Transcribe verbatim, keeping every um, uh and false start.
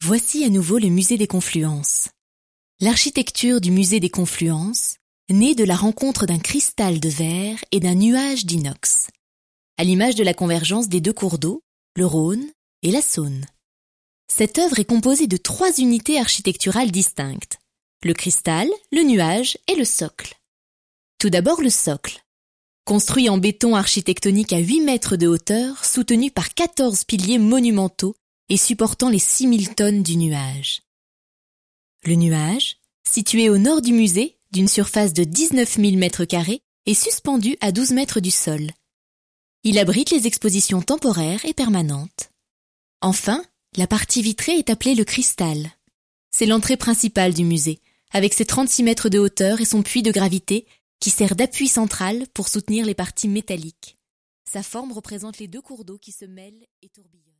Voici à nouveau le musée des Confluences. L'architecture du musée des Confluences naît de la rencontre d'un cristal de verre et d'un nuage d'inox, à l'image de la convergence des deux cours d'eau, le Rhône et la Saône. Cette œuvre est composée de trois unités architecturales distinctes, le cristal, le nuage et le socle. Tout d'abord le socle, construit en béton architectonique à huit mètres de hauteur, soutenu par quatorze piliers monumentaux et supportant les six mille tonnes du nuage. Le nuage, situé au nord du musée, d'une surface de dix-neuf mille mètres carrés, est suspendu à douze mètres du sol. Il abrite les expositions temporaires et permanentes. Enfin, la partie vitrée est appelée le cristal. C'est l'entrée principale du musée, avec ses trente-six mètres de hauteur et son puits de gravité qui sert d'appui central pour soutenir les parties métalliques. Sa forme représente les deux cours d'eau qui se mêlent et tourbillonnent.